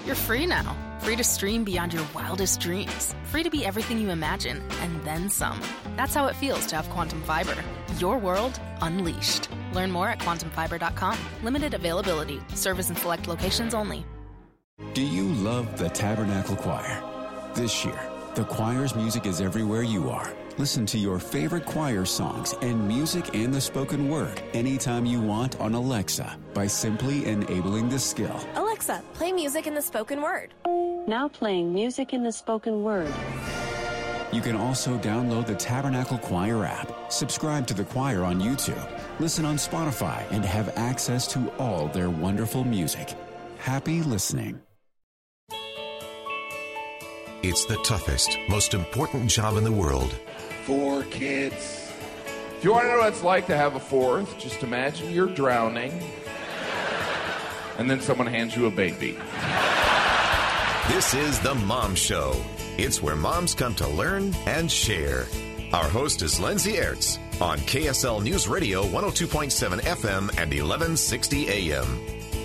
You're free now. Free to stream beyond your wildest dreams. Free to be everything you imagine, and then some. That's how it feels to have Quantum Fiber. Your world unleashed. Learn more at quantumfiber.com. Limited availability. Service in select locations only. Do you love the Tabernacle Choir? This year, the choir's music is everywhere you are. Listen to your favorite choir songs and music and the spoken word anytime you want on Alexa by simply enabling the skill. Alexa, play music in the spoken word. Now playing music in the spoken word. You can also download the Tabernacle Choir app, subscribe to the choir on YouTube, listen on Spotify, and have access to all their wonderful music. Happy listening. It's the toughest, most important job in the world. 4 kids. If you want to know what it's like to have a 4th, just imagine you're drowning, and then someone hands you a baby. This is The Mom Show. It's where moms come to learn and share. Our host is Lindsay Aerts on KSL News Radio 102.7 FM and 1160 AM.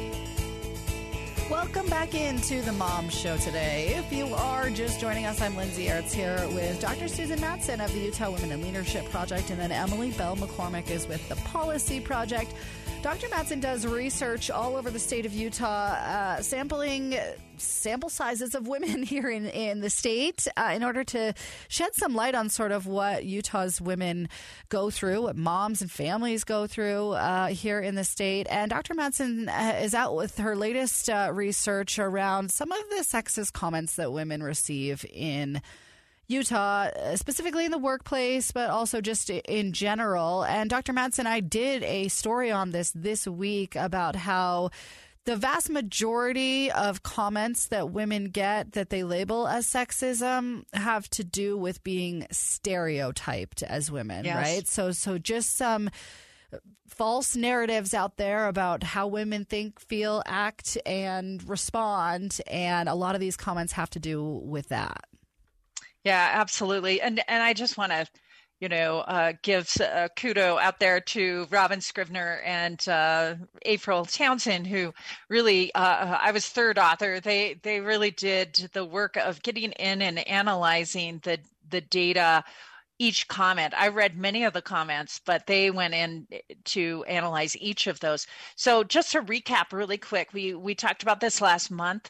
Welcome back into the Mom Show today. If you are just joining us, I'm Lindsay Aerts here with Dr. Susan Matson of the Utah Women in Leadership Project, and then Emily Bell McCormick is with the Policy Project. Dr. Matson does research all over the state of Utah, sampling sample sizes of women here in the state in order to shed some light on sort of what Utah's women go through, what moms and families go through here in the state. And Dr. Matson is out with her latest research around some of the sexist comments that women receive in Utah, specifically in the workplace, but also just in general. And Dr. Matson, I did a story on this week about how the vast majority of comments that women get that they label as sexism have to do with being stereotyped as women, yes. Right? So just some false narratives out there about how women think, feel, act, and respond. And a lot of these comments have to do with that. Yeah, absolutely. And I just want to, give kudo out there to Robin Scrivener and April Townsend, who really, I was third author. They really did the work of getting in and analyzing the data, each comment. I read many of the comments, but they went in to analyze each of those. So just to recap really quick, we talked about this last month.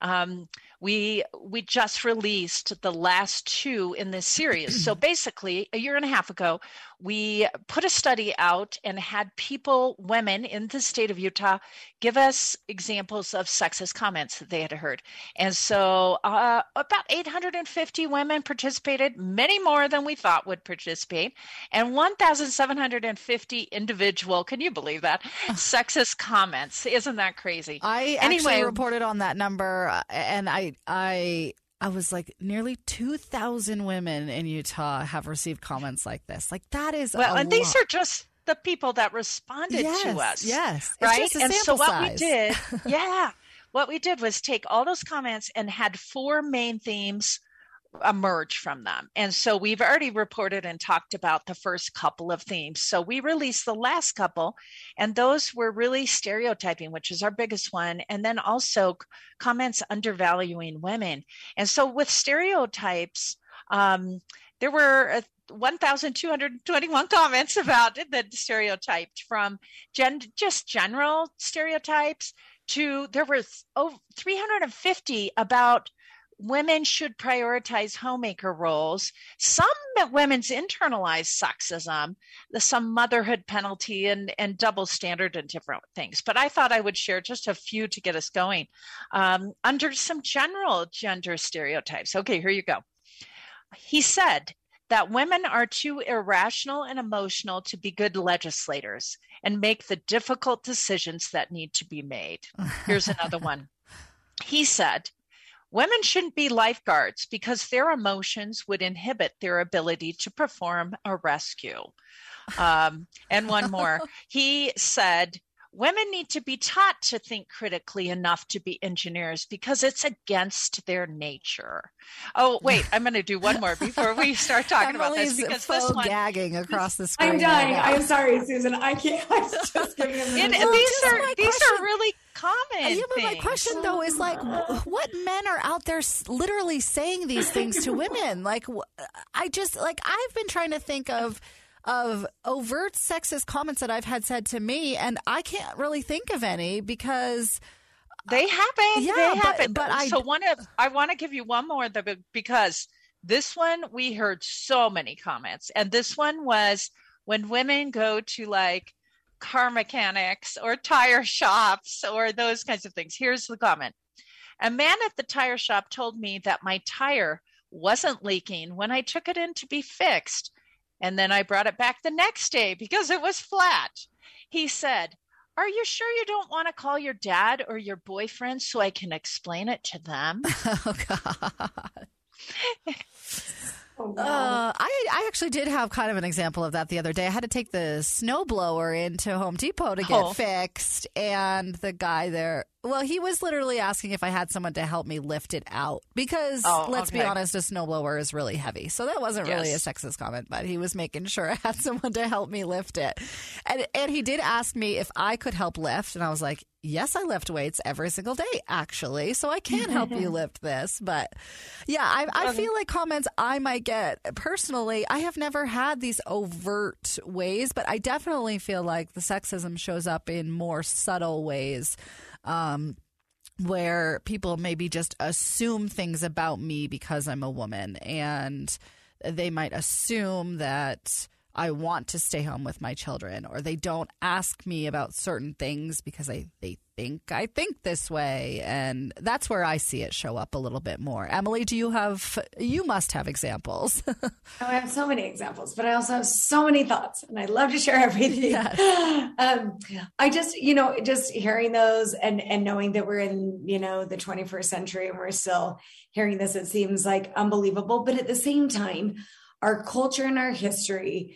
We just released the last 2 in this series. So basically, a year and a half ago, we put a study out and had women in the state of Utah, give us examples of sexist comments that they had heard. And so about 850 women participated, many more than we thought would participate, and 1,750 individual, can you believe that, sexist comments. Isn't that crazy? I actually reported on that number, and I was like, nearly 2,000 women in Utah have received comments like this. Like, that is and these are just the people that responded to us. Yes, right. It's just a and sample so size. what we did was take all those comments and had 4 main themes emerge from them. And so we've already reported and talked about the first couple of themes. So we released the last couple, and those were really stereotyping, which is our biggest one. And then also comments undervaluing women. And so with stereotypes, there were 1,221 comments about the stereotyped, from just general stereotypes to there were 350 about women should prioritize homemaker roles. Some women's internalized sexism, some motherhood penalty and double standard and different things. But I thought I would share just a few to get us going under some general gender stereotypes. Okay, here you go. He said that women are too irrational and emotional to be good legislators and make the difficult decisions that need to be made. Here's another one. He said, women shouldn't be lifeguards because their emotions would inhibit their ability to perform a rescue. And one more. He said, women need to be taught to think critically enough to be engineers because it's against their nature. Oh, wait, I'm going to do one more before we start talking about this, because this one gagging across the screen. I'm dying. I'm sorry, Susan. I can't. I'm just giving them these are really common. Yeah, but my question though is like, what men are out there literally saying these things to women? Like, I've been trying to think of overt sexist comments that I've had said to me, and I can't really think of any because they happen. Yeah, they happen. But I want to give you one more because this one we heard so many comments, and this one was when women go to like car mechanics or tire shops or those kinds of things. Here's the comment. A man at the tire shop told me that my tire wasn't leaking when I took it in to be fixed. And then I brought it back the next day because it was flat. He said, "Are you sure you don't want to call your dad or your boyfriend so I can explain it to them?" Oh, God. I actually did have kind of an example of that the other day. I had to take the snowblower into Home Depot to get fixed, and the guy there, well, he was literally asking if I had someone to help me lift it out because, let's be honest, a snowblower is really heavy. So that wasn't really a sexist comment, but he was making sure I had someone to help me lift it. And he did ask me if I could help lift, and I was like, yes, I lift weights every single day, actually, so I can help you lift this. But yeah, I feel like comments I might get personally, I have never had these overt ways, but I definitely feel like the sexism shows up in more subtle ways, where people maybe just assume things about me because I'm a woman, and they might assume that I want to stay home with my children, or they don't ask me about certain things because they think I think this way. And that's where I see it show up a little bit more. Emily, you must have examples. I have so many examples, but I also have so many thoughts, and I love to share everything. Yes. I just, just hearing those and knowing that we're in, the 21st century and we're still hearing this, it seems like unbelievable. But at the same time, our culture and our history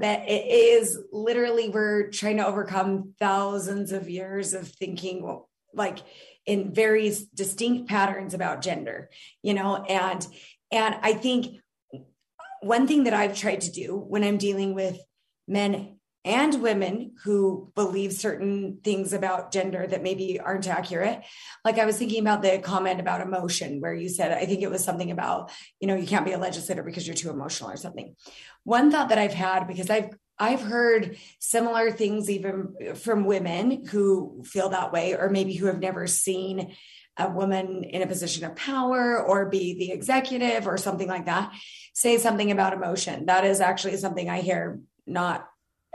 we're trying to overcome thousands of years of thinking like in very distinct patterns about gender, and I think one thing that I've tried to do when I'm dealing with men and women who believe certain things about gender that maybe aren't accurate. Like I was thinking about the comment about emotion where you said, I think it was something about, you can't be a legislator because you're too emotional or something. One thought that I've had, because I've heard similar things even from women who feel that way, or maybe who have never seen a woman in a position of power or be the executive or something like that, say something about emotion. That is actually something I hear not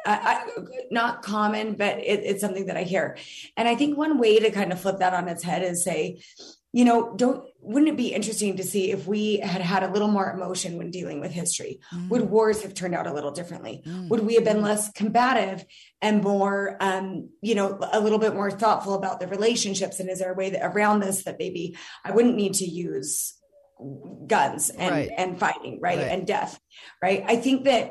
common, but it's something that I hear. And I think one way to kind of flip that on its head is say, wouldn't it be interesting to see if we had a little more emotion when dealing with history? Would wars have turned out a little differently? Would we have been less combative and more, a little bit more thoughtful about the relationships? And is there a way around this that maybe I wouldn't need to use guns and fighting, right? And death, right? I think that,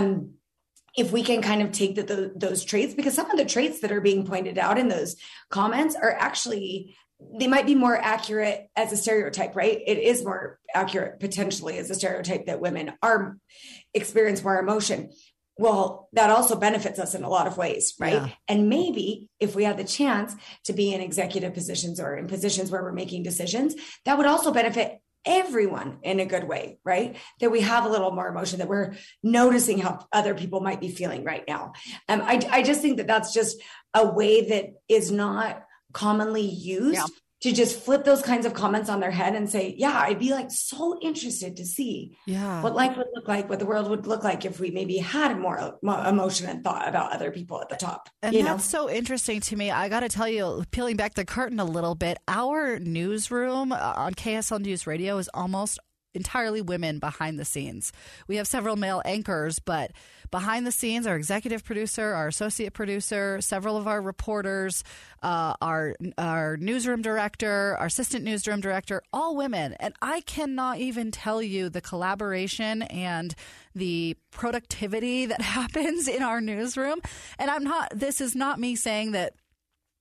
if we can kind of take those traits, because some of the traits that are being pointed out in those comments are actually, they might be more accurate as a stereotype, right? It is more accurate potentially as a stereotype that women experience more emotion. Well, that also benefits us in a lot of ways, right? Yeah. And maybe if we had the chance to be in executive positions or in positions where we're making decisions, that would also benefit everyone in a good way, right? That we have a little more emotion, that we're noticing how other people might be feeling right now. I just think that that's just a way that is not commonly used to just flip those kinds of comments on their head and say, yeah, I'd be like so interested to see what life would look like, what the world would look like if we maybe had more emotion and thought about other people at the top. And that's so interesting to me. I got to tell you, peeling back the curtain a little bit, our newsroom on KSL News Radio is almost entirely women behind the scenes. We have several male anchors, but behind the scenes, our executive producer, our associate producer, several of our reporters, our newsroom director, our assistant newsroom director, all women. And I cannot even tell you the collaboration and the productivity that happens in our newsroom. And this is not me saying that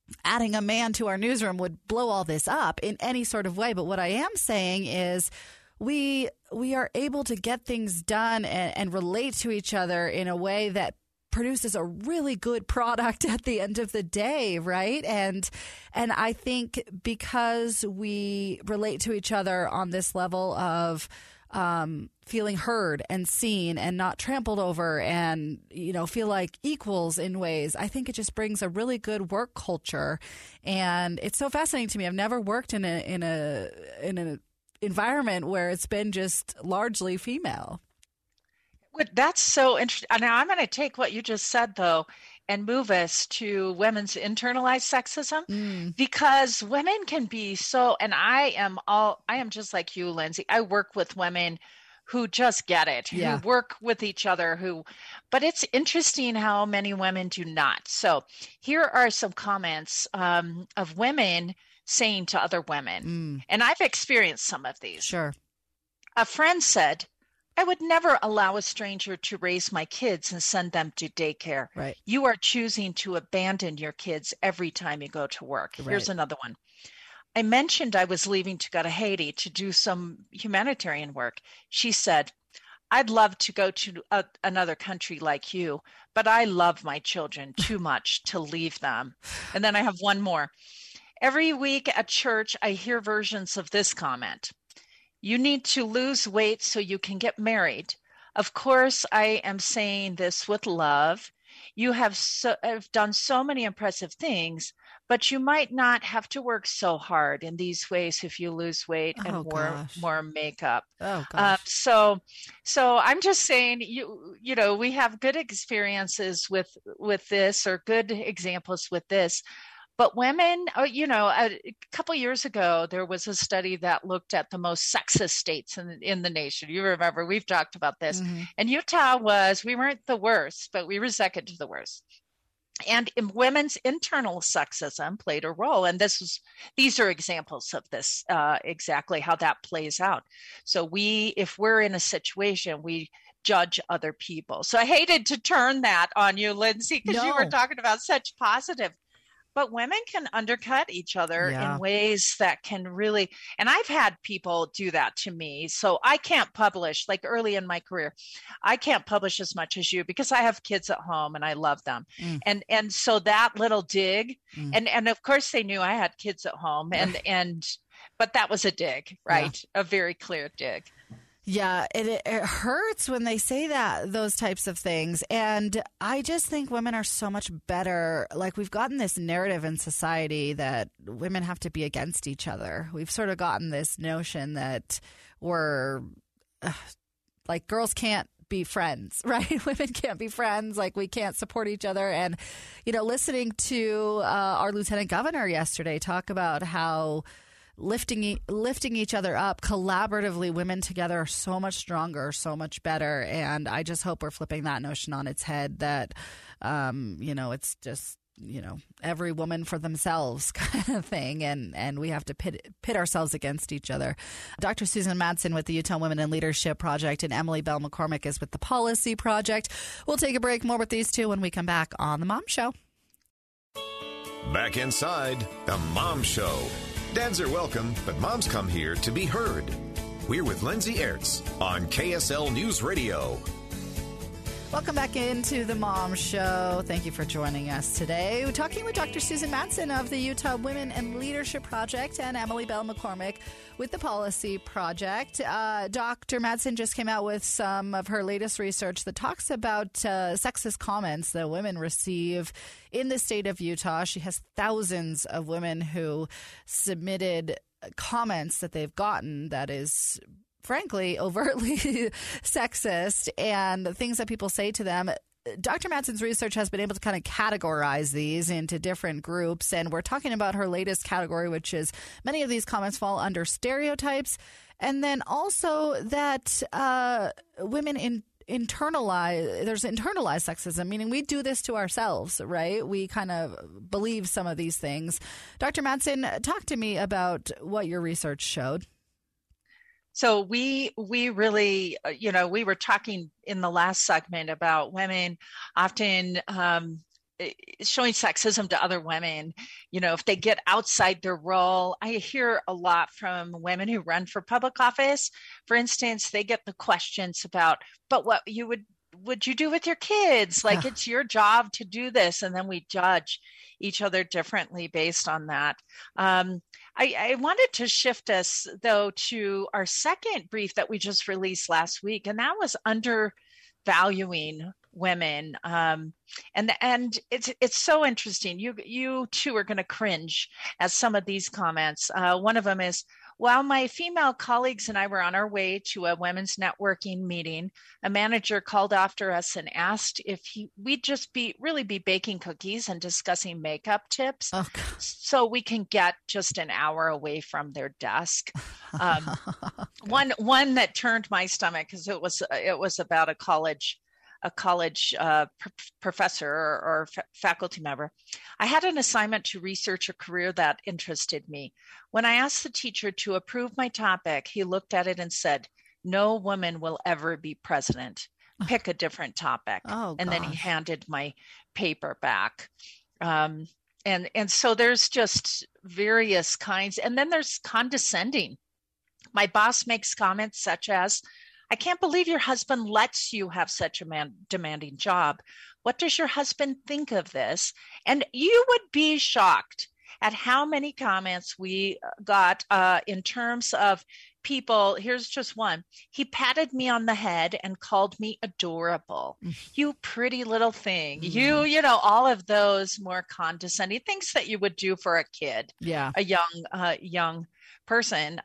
adding a man to our newsroom would blow all this up in any sort of way. But what I am saying is we are able to get things done and relate to each other in a way that produces a really good product at the end of the day, right? And I think because we relate to each other on this level of feeling heard and seen and not trampled over and, feel like equals in ways, I think it just brings a really good work culture. And it's so fascinating to me. I've never worked in an environment where it's been just largely female. That's so interesting. Now I'm going to take what you just said, though, and move us to women's internalized sexism, because women can be so, and I am just like you, Lindsay. I work with women who just get it, who work with each other, but it's interesting how many women do not. So here are some comments of women saying to other women, and I've experienced some of these. Sure. A friend said, "I would never allow a stranger to raise my kids and send them to daycare. Right. You are choosing to abandon your kids every time you go to work." Right. Here's another one. "I mentioned I was leaving to go to Haiti to do some humanitarian work. She said, I'd love to go to another country like you, but I love my children too much to leave them." And then I have one more. "Every week at church, I hear versions of this comment. You need to lose weight so you can get married. Of course, I am saying this with love. You have done so many impressive things, but you might not have to work so hard in these ways if you lose weight and more makeup." Oh, gosh. So I'm just saying, we have good experiences with this, or good examples with this. But women, a couple years ago, there was a study that looked at the most sexist states in the nation. You remember, we've talked about this. Mm-hmm. And Utah we weren't the worst, but we were second to the worst. And in women's internal sexism played a role. And these are examples of this, exactly how that plays out. So if we're in a situation, we judge other people. So I hated to turn that on you, Lindsay, because you were talking about such positive. But women can undercut each other in ways that can really, and I've had people do that to me. So I can't publish, like early in my career, I can't publish as much as you because I have kids at home and I love them. And so that little dig, and of course they knew I had kids at home, but that was a dig, right? Yeah. A very clear dig. Yeah, it hurts when they say those types of things. And I just think women are so much better. Like, we've gotten this narrative in society that women have to be against each other. We've sort of gotten this notion that we're like, girls can't be friends, right? Women can't be friends. Like, we can't support each other. And, listening to our lieutenant governor yesterday talk about how lifting each other up collaboratively, women together are so much stronger, so much better. And I just hope we're flipping that notion on its head, that, it's just, every woman for themselves kind of thing. And we have to pit ourselves against each other. Dr. Susan Madsen with the Utah Women in Leadership Project, and Emily Bell McCormick is with the Policy Project. We'll take a break. More with these two when we come back on The Mom Show. Back inside The Mom Show. Dads are welcome, but moms come here to be heard. We're with Lindsay Aerts on KSL News Radio. Welcome back into The Mom Show. Thank you for joining us today. We're talking with Dr. Susan Madsen of the Utah Women in Leadership Project and Emily Bell McCormick with the Policy Project. Dr. Madsen just came out with some of her latest research that talks about sexist comments that women receive in the state of Utah. She has thousands of women who submitted comments that they've gotten that is, frankly, overtly sexist, and the things that people say to them. Dr. Madsen's research has been able to kind of categorize these into different groups, and we're talking about her latest category, which is many of these comments fall under stereotypes, and then also that women there's internalized sexism, meaning we do this to ourselves, right? We kind of believe some of these things. Dr. Madsen, talk to me about what your research showed. So we really, we were talking in the last segment about women often showing sexism to other women, if they get outside their role. I hear a lot from women who run for public office. For instance, they get the questions about, but what would you do with your kids? Like, it's your job to do this. And then we judge each other differently based on that. I wanted to shift us, though, to our second brief that we just released last week, and that was undervaluing women. And it's so interesting. You too are going to cringe at some of these comments. One of them is, while my female colleagues and I were on our way to a women's networking meeting, a manager called after us and asked if we'd just be baking cookies and discussing makeup tips, so we can get just an hour away from their desk. One that turned my stomach, because it was about a college professor or faculty member. I had an assignment to research a career that interested me. When I asked the teacher to approve my topic, he looked at it and said, "No woman will ever be president. Pick a different topic." And then he handed my paper back. And so there's just various kinds. And then there's condescending. My boss makes comments such as, "I can't believe your husband lets you have such a demanding job. What does your husband think of this?" And you would be shocked at how many comments we got in terms of people. Here's just one. "He patted me on the head and called me adorable. You pretty little thing." You know, all of those more condescending things that you would do for a kid, a young person.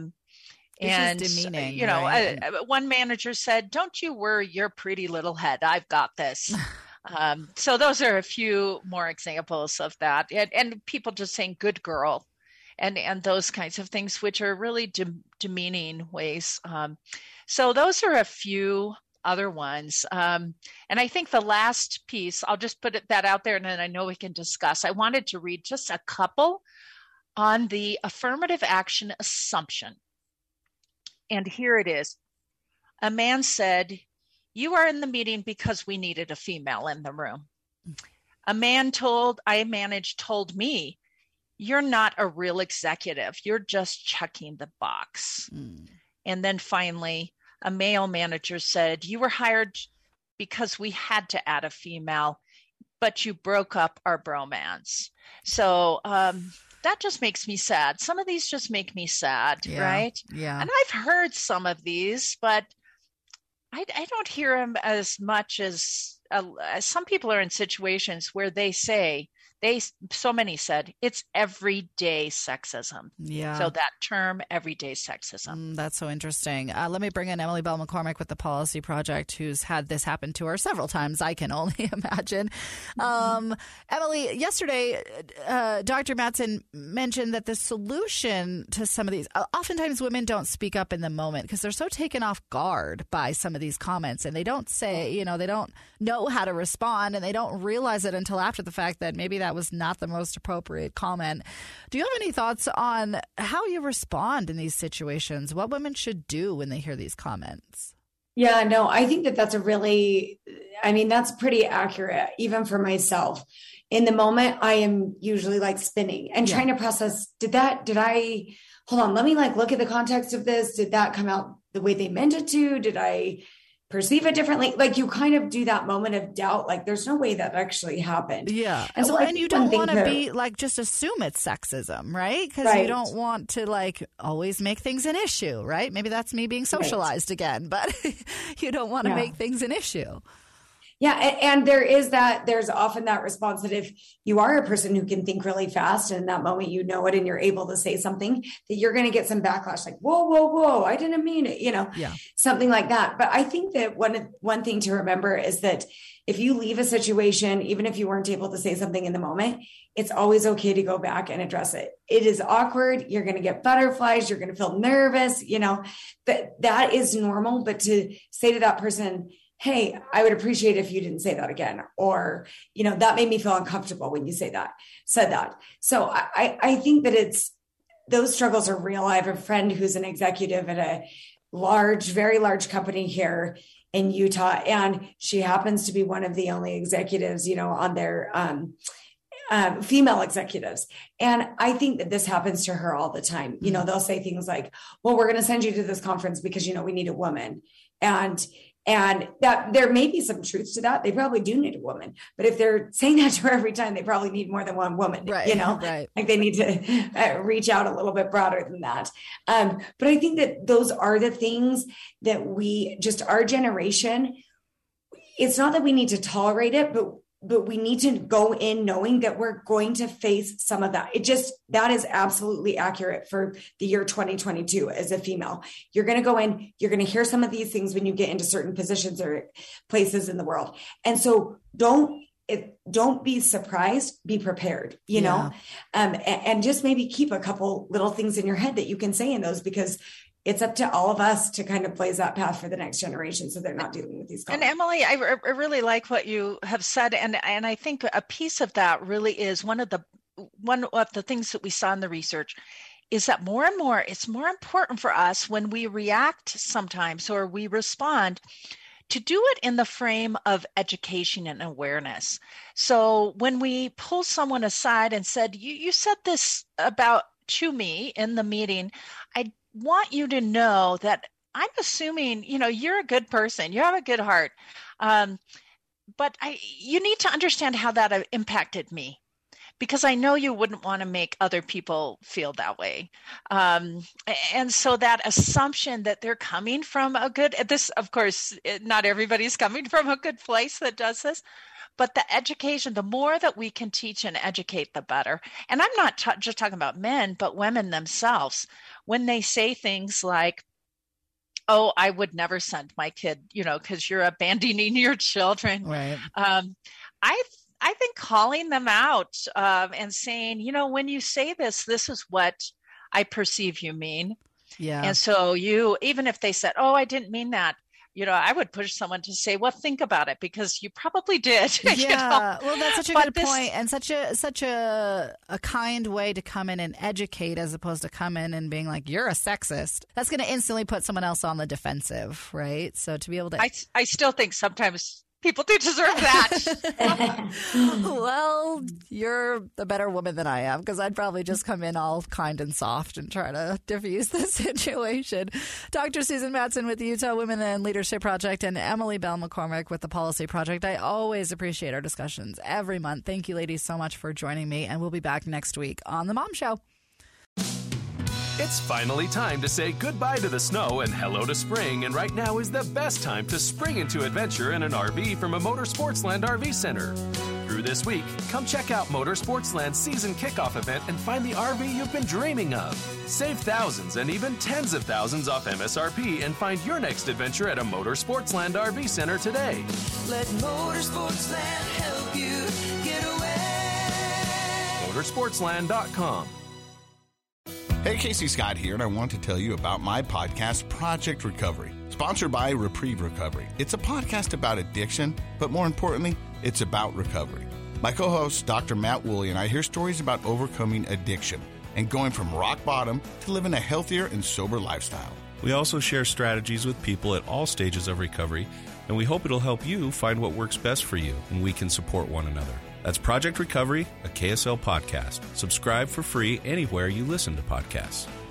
And demeaning, one manager said, "Don't you worry your pretty little head. I've got this." So those are a few more examples of that. And people just saying "good girl" and those kinds of things, which are really demeaning ways. So those are a few other ones. And I think the last piece, I'll just put that out there and then I know we can discuss. I wanted to read just a couple on the affirmative action assumption. And here it is. A man said, "You are in the meeting because we needed a female in the room." A man I managed told me, "You're not a real executive. You're just checking the box." And then finally, a male manager said, "You were hired because we had to add a female, but you broke up our bromance." So, that just makes me sad. Some of these just make me sad, right? Yeah. And I've heard some of these, but I don't hear them as much as some people are in situations where so many said it's everyday sexism. Yeah. So that term, everyday sexism. That's so interesting. Let me bring in Emily Bell McCormick with the Policy Project, who's had this happen to her several times, I can only imagine. Emily, yesterday, Dr. Mattson mentioned that the solution to some of these, oftentimes women don't speak up in the moment because they're so taken off guard by some of these comments, and they don't say, they don't know how to respond, and they don't realize it until after the fact that maybe that was not the most appropriate comment. Do you have any thoughts on how you respond in these situations? What women should do when they hear these comments? Yeah, no, I think that's that's pretty accurate, even for myself. In the moment, I am usually like spinning and trying to process, hold on, let me look at the context of this. Did that come out the way they meant it to? Did I perceive it differently? You kind of do that moment of doubt. There's no way that actually happened. Yeah. And so and you don't want to be just assume it's sexism, right? Because you don't want to always make things an issue, right? Maybe that's me being socialized again, but you don't want to make things an issue. Yeah. And there's often that response that if you are a person who can think really fast and in that moment, it, and you're able to say something, that you're going to get some backlash, whoa, I didn't mean it, something like that. But I think that one thing to remember is that if you leave a situation, even if you weren't able to say something in the moment, it's always okay to go back and address it. It is awkward. You're going to get butterflies. You're going to feel nervous, that is normal. But to say to that person, "Hey, I would appreciate if you didn't say that again," or, that made me feel uncomfortable when you said that. So I think that those struggles are real. I have a friend who's an executive at a very large company here. in Utah. And she happens to be one of the only executives, on their female executives. And I think that this happens to her all the time. They'll say things like, well, we're going to send you to this conference because, we need a woman. And that there may be some truth to that. They probably do need a woman, but if they're saying that to her every time, they probably need more than one woman, right, right. Like they need to reach out a little bit broader than that. But I think that those are the things that our generation, it's not that we need to tolerate it, but we need to go in knowing that we're going to face some of that. That is absolutely accurate for the year 2022 as a female. You're going to go in, you're going to hear some of these things when you get into certain positions or places in the world. And so don't be surprised, be prepared, and just maybe keep a couple little things in your head that you can say in those, because it's up to all of us to kind of blaze that path for the next generation so they're not dealing with these comments. And Emily, I really like what you have said. And I think a piece of that really is one of the things that we saw in the research is that more and more, it's more important for us when we react sometimes or we respond to do it in the frame of education and awareness. So when we pull someone aside and said, you said this to me in the meeting, I want you to know that I'm assuming, you're a good person, you have a good heart. But you need to understand how that impacted me, because I know you wouldn't want to make other people feel that way. And so that assumption that they're coming from of course, not everybody's coming from a good place that does this, but the education, the more that we can teach and educate, the better. And I'm not just talking about men, but women themselves. When they say things like, oh, I would never send my kid, because you're abandoning your children. Right. I think calling them out and saying, when you say this is what I perceive you mean. Yeah. And so even if they said, oh, I didn't mean that, I would push someone to say, well, think about it, because you probably did. Yeah. Well, that's such a good point, and such a kind way to come in and educate, as opposed to come in and being like, you're a sexist. That's going to instantly put someone else on the defensive, right? So to be able to, I still think sometimes people do deserve that. Well, you're a better woman than I am, because I'd probably just come in all kind and soft and try to diffuse the situation. Dr. Susan Madsen with the Utah Women in Leadership Project and Emily Bell McCormick with the Policy Project. I always appreciate our discussions every month. Thank you, ladies, so much for joining me, and we'll be back next week on The Mom Show. It's finally time to say goodbye to the snow and hello to spring, and right now is the best time to spring into adventure in an RV from a Motorsportsland RV Center. Through this week, come check out Motorsportsland's season kickoff event and find the RV you've been dreaming of. Save thousands and even tens of thousands off MSRP and find your next adventure at a Motorsportsland RV Center today. Let Motorsportsland help you get away. Motorsportsland.com. Hey, Casey Scott here, and I want to tell you about my podcast, Project Recovery, sponsored by Reprieve Recovery. It's a podcast about addiction, but more importantly, it's about recovery. My co-host, Dr. Matt Woolley, and I hear stories about overcoming addiction and going from rock bottom to living a healthier and sober lifestyle. We also share strategies with people at all stages of recovery, and we hope it'll help you find what works best for you, and we can support one another. That's Project Recovery, a KSL podcast. Subscribe for free anywhere you listen to podcasts.